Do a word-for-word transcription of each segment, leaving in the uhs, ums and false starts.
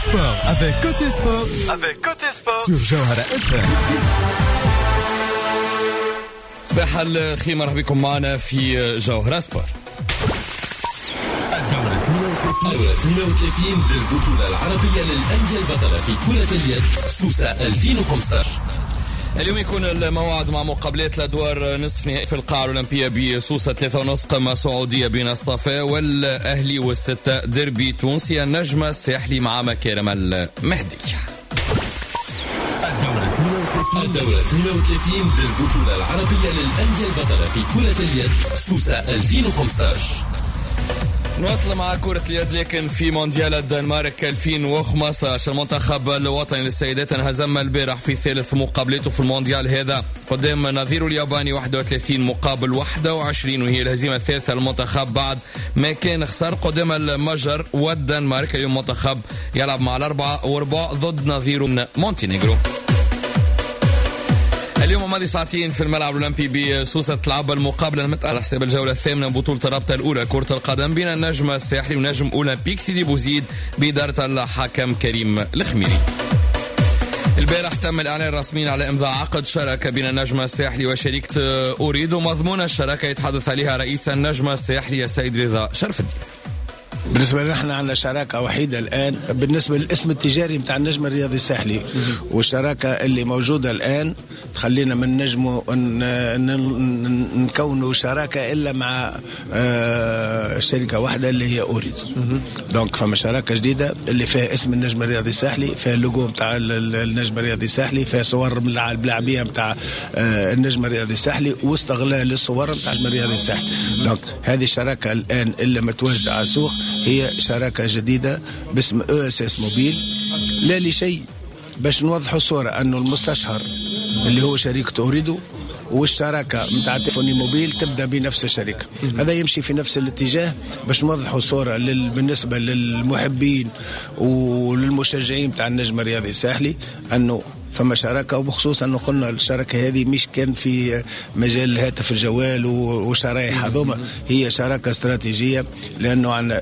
sport avec Côté Sport, avec Côté Sport sur جوهرة اف ام. صباح الخير، مرحبا بكم معنا في جوهرة سبور. الدورة اثنين وثلاثين للبطولة العربية للأندية البطلة في كرة اليد سوسة ألفين وخمسة عشر. اليوم يكون الموعد مع مقابلات الادوار نصف نهائي في القاعة الأولمبية بسوسة ثلاثة ونص، قمة سعودية بين الصفا والأهلي والستة، ديربي تونسي النجمة الساحلي مع مكارم المهدي. الدورة اثنين وثلاثين للبطولة العربية للأندية البطلة في كرة اليد سوسة ألفين وخمسة عشر. نواصل مع كرة اليد، لكن في مونديال الدنمارك ألفين وخمسة عشر المنتخب الوطني للسيدات انهزم البارح في ثالث مقابلته في المونديال هذا قدام نظيره الياباني واحد وثلاثين مقابل واحد وعشرين، وهي الهزيمة الثالثة للمنتخب بعد ما كان خسر قدام المجر والدنمارك. اليوم المنتخب يلعب مع الأربعة وربع ضد نظيره مونتينيغرو. اليوم ماضي ساعتين في الملعب الأولمبي بسوسة تلعب المقابلة المتأهلة على حساب الجولة الثامنة من بطولة الرابطة الأولى كرة القدم بين النجم الساحلي ونجم أولمبيك سيدي بوزيد بإدارة الحكم كريم الخميري. البارح تم الإعلان الرسمي على إمضاء عقد شراكة بين النجم الساحلي وشركة أوريد، ومضمون الشراكة يتحدث عليها رئيس النجم الساحلي السيد رضا شرف الدين. بالنسبة لنا احنا عندنا شراكة وحيدة الآن بالنسبة للاسم التجاري متاع النجم الرياضي الساحلي، والشراكة اللي موجودة الآن تخلينا من نجمه نكونوا شراكة إلا مع اه شركة واحدة اللي هي أوريد. دونك فما شراكة جديدة اللي فيها اسم النجم الرياضي الساحلي، فيها اللوجو متاع النجم الرياضي الساحلي، فيها صور من اللاعبية متاع اه النجم الرياضي الساحلي واستغلال الصور متاع النجم الرياضي الساحلي. دونك هذه الشراكة الآن اللي متواجدة على السوق هي شراكة جديدة باسم او اس اس موبيل. لا لشيء باش نوضحوا الصورة انه المستشهر اللي هو شركة أوريدو والشراكة متاع تليفوني موبيل تبدأ بنفس الشركة. هذا يمشي في نفس الاتجاه باش نوضحوا الصورة لل... بالنسبة للمحبين وللمشجعين متاع النجم الرياضي الساحلي انه فما شراكة، وبخصوص أنه قلنا الشراكة هذه مش كان في مجال الهاتف الجوال وشرايح هذوما، هي شراكة استراتيجية لأنه عن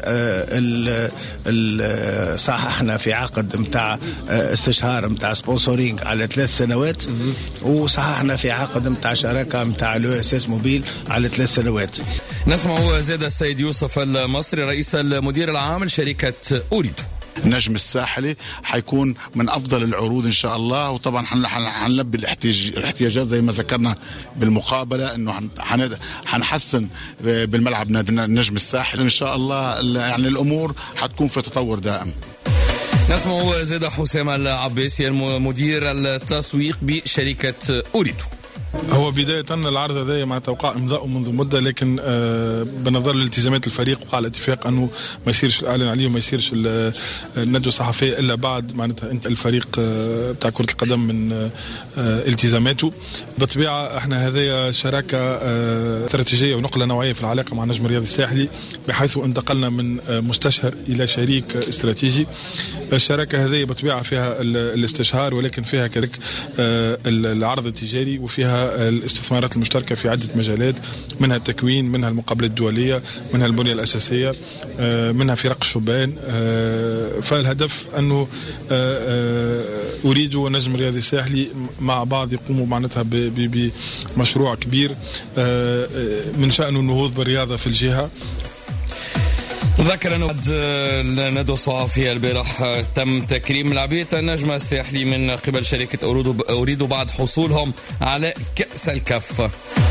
صححنا في عقد متاع استشهار متاع سبونسورينج على ثلاث سنوات، وصححنا في عقد متاع شراكة متاع الأو اس اس موبيل على ثلاث سنوات. نسمع زاد السيد يوسف المصري رئيس المدير العام لشركة أوريدو. النجم الساحلي حيكون من أفضل العروض إن شاء الله، وطبعا حنلبي الاحتياجات زي ما ذكرنا بالمقابلة إنه حنحسن بالملعب النجم الساحلي إن شاء الله. يعني الأمور حتكون في تطور دائم. نسمع زاد حسام العباسي المدير التسويق بشركة أوريدو. هو بداية العرض هذا مع توقع إمضاءه منذ مدة، لكن آه بنظر لالتزامات الفريق وقع الاتفاق أنه ما يصيرش الإعلان عليه وما يصيرش الندوة الصحفية إلا بعد معناتها أنت الفريق آه بتاع كرة القدم من آه التزاماته. بالطبيعة احنا هذه شراكة آه استراتيجية ونقلة نوعية في العلاقة مع النجم الرياضي الساحلي، بحيث انتقلنا من آه مستشهر إلى شريك استراتيجي. الشراكة هذه بالطبيعة فيها الاستشهار، ولكن فيها كذلك آه العرض التجاري، وفيها الاستثمارات المشتركة في عدة مجالات، منها التكوين، منها المقابلات الدولية، منها البنية الأساسية، منها فرق الشبان. فالهدف أنه أريد ونجم الرياضي الساحلي مع بعض يقوموا معناتها بمشروع كبير من شأنه النهوض بالرياضة في الجهة. ذكر أنه بعد الندوة الصحفية البارح تم تكريم لاعبية النجم الساحلي من قبل شركة أوريدو بعد حصولهم على كأس الكاف.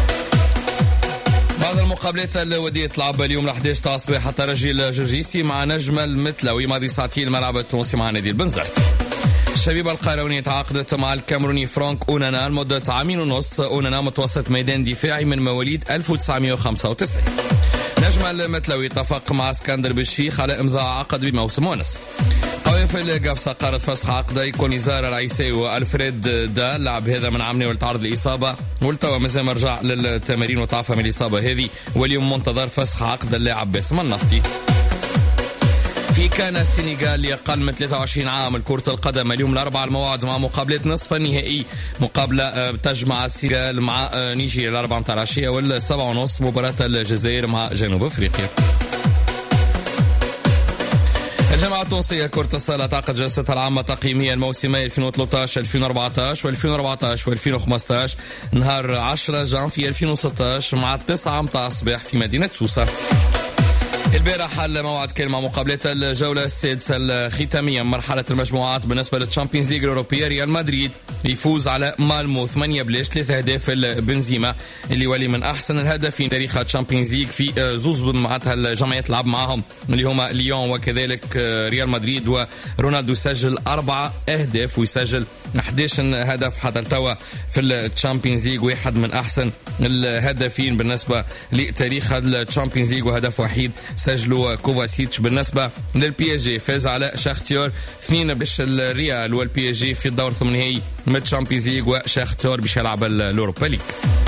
بعض المقابلات الودية تلعب اليوم الأحد عشر تاع الصباح الترجي الجرجيسي مع نجم المتلوي ماضي ساعتين الملعب التونسي مع نادي البنزرت. الشبيبة القيروانية تعاقدت مع الكاميروني فرانك أونانا لمدة عامين ونص. أونانا متوسط ميدان دفاعي من مواليد ألف وتسعمائة وخمسة وتسعين. نجم المتلوي اتفق مع اسكندر بالشيخ على امضاء عقد بموسم ونصف. قوافل القفصة قررت فسخ عقدي كونيزار العيسي والفريد دا. اللاعب هذا من عامني والتعرض للإصابة والتوا مازال مرجع للتمارين وتعافى من الإصابة هذه، واليوم منتظر فسخ عقد اللاعب باسم النفطي. في كان السنغال لأقل من ثلاثة وعشرين عام لكرة القدم اليوم الأربعاء الموعد مع مقابلة نصف النهائي، مقابلة تجمع السنغال مع نيجيريا الأربعة متاع العشية والسبعة ونص مباراة الجزائر مع جنوب أفريقيا. الجامعة التونسية كرة السلة تعقد جلستها العامة تقييمية الموسمي ألفين وثلاثة عشر ألفين وأربعة عشر وألفين وأربعة عشر وألفين وخمسة عشر نهار عشرة جانفي ألفين وستة عشر مع التسعة متاع الصباح في مدينة سوسة. البارح الموعد كان مع مقابلة الجولة السادسة الختامية من مرحلة المجموعات بالنسبة للتشامبيونز ليج الأوروبية. ريال مدريد يفوز على مالمو ثمانية بلاش ثلاثة أهداف البنزيما اللي ولي من أحسن الهدافين تاريخ التشامبيونز ليج في زوز معناتها الجمعيات لعب معهم اللي هما ليون وكذلك ريال مدريد. ورونالدو سجل أربعة أهداف ويسجل أحد عشر هدف حتى التوا في التشامبيونز ليج، واحد من أحسن الهدافين بالنسبة لتاريخ التشامبيونز ليج وهدف وحيد سجلوا كوفاسيتش. بالنسبة للبي اس جي فاز على شاختيور اثنين باش الريال والبي اس جي في الدور الثمانيني من الشامبيونز ليج وشاختيور باش يلعب الأوروبا ليج.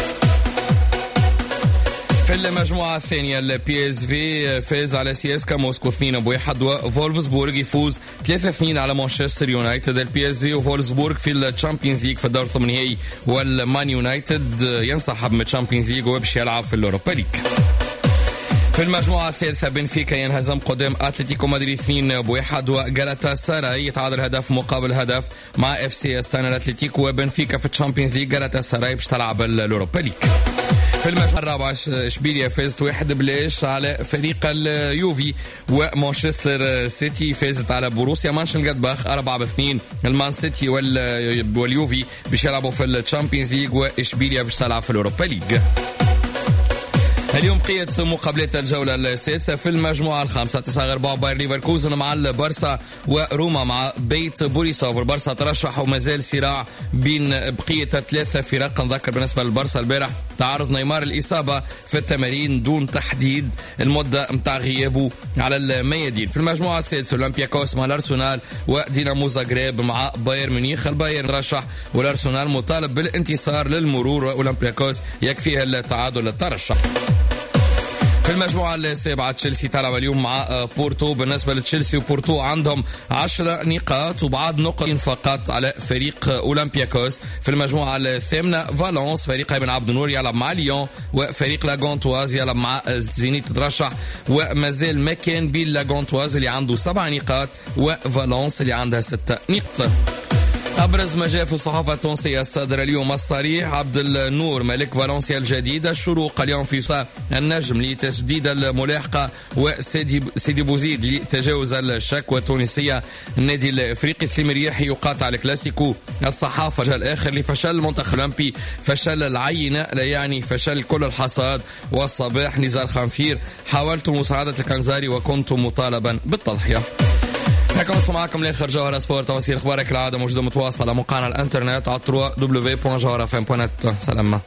في المجموعة الثانية البي اس في فاز على سي اس كا موسكو اثنين بواحد وفولفسبورغ يفوز ثلاثة اثنين على مانشستر يونايتد. البي اس في وفولفسبورغ في الشامبيونز ليج في الدور الثمانيني والمان يونايتد ينسحب من الشامبيونز ليج وباش يلعب في الأوروبا ليج. في المجموعة الثالثة بنفيكا ينهزم قدام أتلتيكو مدريد اثنين بواحد وغالاتا ساراي يتعادل هدف مقابل هدف مع اف سي استانا الأتلتيكو وبنفيكا في الشامبيونز ليج. غالاتا ساراي باش تلعب الأوروبا ليج. في المجموعة الرابعة اشبيليا فازت واحد بلاش على فريق اليوفي ومانشستر سيتي فازت على بوروسيا مانشنغلادباخ أربعة باثنين. المان سيتي واليوفي باش يلعبوا في الشامبيونز ليج واشبيليا باش تلعب في الأوروبا ليج. اليوم قيت مقابلات الجولة السادسة في المجموعة الخامسة تسعة أربعة باير ليفركوزن مع البارسا وروما مع بيت بوريسوف. البارسا ترشح ومازال صراع بين بقية ثلاثة فرق. نذكر بالنسبة للبارسا البارح تعرض نيمار الإصابة في التمارين دون تحديد المدة متاع غيابه على الميادين. في المجموعة السادسة أولمبياكوس مع الأرسنال ودينامو زاغريب مع بايرن ميونخ. البايرن ترشح والأرسنال مطالب بالانتصار للمرور وأولمبياكوس يكفيه التعادل للترشح. في المجموعة السابعة تشيلسي تلعب اليوم مع بورتو. بالنسبة لتشيلسي وبورتو عندهم عشرة نقاط وبعض نقط فقط على فريق أولمبياكوس. في المجموعة الثامنة فالنس فريق ابن عبد النور يلعب مع ليون وفريق لاغونتواز يلعب مع زينيت ترشح ومازال ما كان بين لاغونتواز اللي عنده سبع نقاط وفالنس اللي عندها ستة نقاط. أبرز ما جاء في الصحافة التونسية الصادرة اليوم الصريح عبد النور ملك فالنسيا الجديدة. الشروق اليوم في ساعة النجم لتجديد الملاحقة وسيدي بوزيد لتجاوز الشكوى التونسية. النادي الافريقي سليم رياحي يقاطع الكلاسيكو. الصحافة جاء الآخر لفشل المنتخب الأولمبي فشل العينة لا يعني فشل كل الحصاد. والصباح نزار خنفير حاولت مساعدة الكنزاري وكنت مطالبا بالتضحية. هكذا وصلنا معكم لاخر جوهرة سبورت. توصيل اخبارك العادة موجودة متواصلة على موقعنا الانترنت على دبليو دبليو دبليو دوت جوهرة اف ام دوت نت. سلام.